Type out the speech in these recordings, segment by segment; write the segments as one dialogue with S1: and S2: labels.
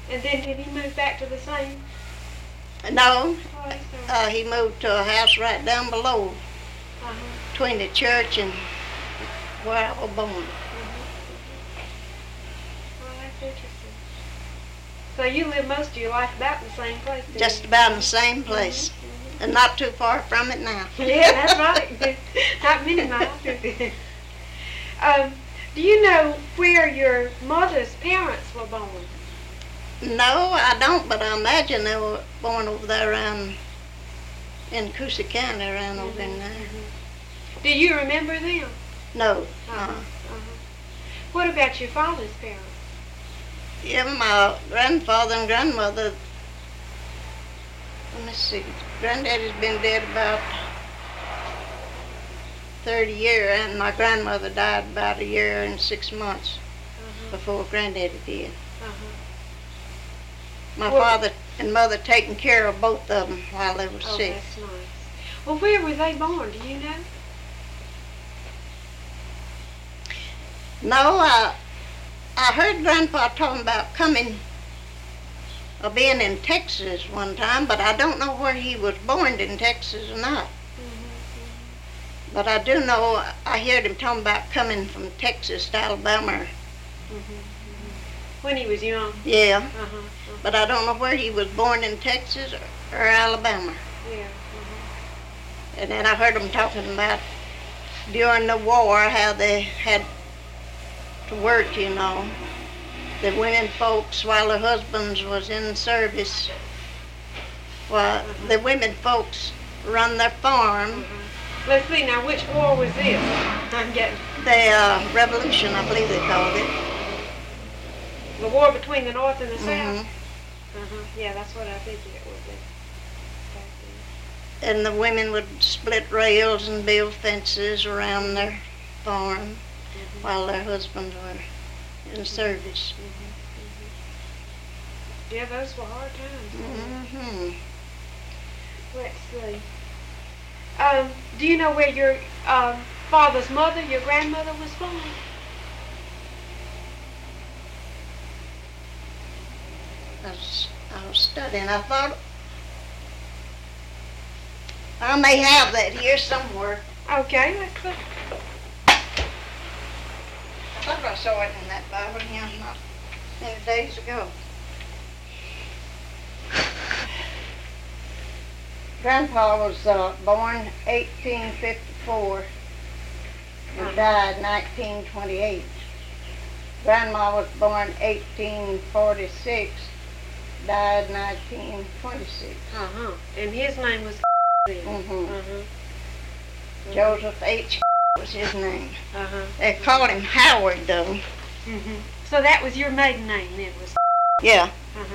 S1: And then did he move back to the same
S2: No,
S1: place?
S2: he moved to a house right down below,
S1: Uh-huh.
S2: between the church and where I was born.
S1: Well, that's interesting. So you live most of your life about in the same place, didn't
S2: Just
S1: you?
S2: about in the same place, and not too far from it now.
S1: Yeah, that's right. Not many miles. Do you know where your mother's parents were born?
S2: No, I don't, but I imagine they were born over there around in Coosa County, around over in there.
S1: Do you remember them?
S2: No.
S1: What about your father's parents?
S2: Yeah, my grandfather and grandmother, let me see, granddaddy's been dead about 30 years, and my grandmother died about a year and 6 months before granddaddy did. My father and mother taking care of both of them while they were sick.
S1: That's nice. Well, where were they born? Do you know?
S2: No, I heard Grandpa talking about coming, or being in Texas one time, but I don't know where he was born in Texas or not. But I do know I heard him talking about coming from Texas to Alabama.
S1: When he was young?
S2: Yeah, but I don't know where he was born in Texas or Alabama.
S1: Yeah.
S2: And then I heard him talking about during the war how they had to work, you know. The women folks, while their husbands was in service, well, the women folks run their farm.
S1: Let's see now, which war was this? I'm getting
S2: The Revolution, I believe they called it.
S1: the war between the North and the South.
S2: Mm-hmm.
S1: Yeah, that's what I figured it would be.
S2: And the women would split rails and build fences around their farm while their husbands were in service.
S1: Yeah, those were hard times.
S2: Mm-hmm.
S1: Let's see. Do you know where your father's mother, your grandmother, was born?
S2: I was studying. I thought I may have that here somewhere.
S1: Okay, let's look.
S2: I thought I saw it in that Bible here not many days ago. Grandpa was born 1854 and died 1928. Grandma was born 1846, died 1926.
S1: And his name was
S2: Joseph H. was his name.
S1: Uh-huh.
S2: They called him Howard, though.
S1: So that was your maiden name, then, was?
S2: Yeah.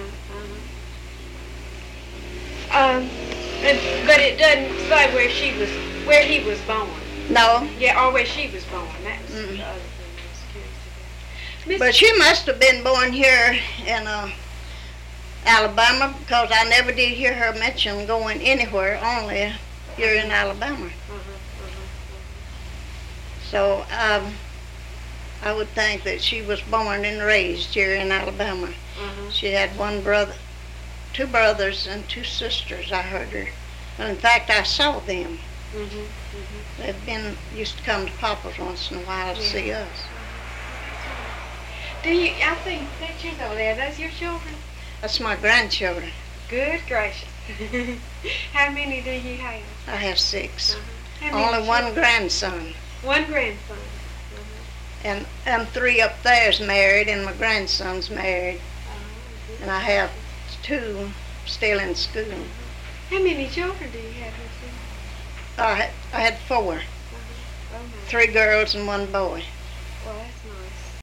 S1: But it doesn't say where he was born.
S2: No.
S1: Yeah, or where she was born. That was the other thing I was curious about.
S2: But she must have been born here in Alabama, because I never did hear her mention going anywhere, only here in Alabama. So I would think that she was born and raised here in Alabama. She had two brothers and two sisters, I heard her. In fact, I saw them. They've used to come to Papa's once in a while to see us.
S1: I think pictures over there, those your children?
S2: That's my grandchildren.
S1: Good gracious. How many do you have?
S2: I have 6.
S1: How many
S2: Only one
S1: children?
S2: grandson.
S1: One grandson.
S2: And 3 up there is married, and my grandson's married. And I have 2 still in school.
S1: How many children do you have?
S2: I had 4. 3 girls and 1 boy.
S1: Well, that's nice.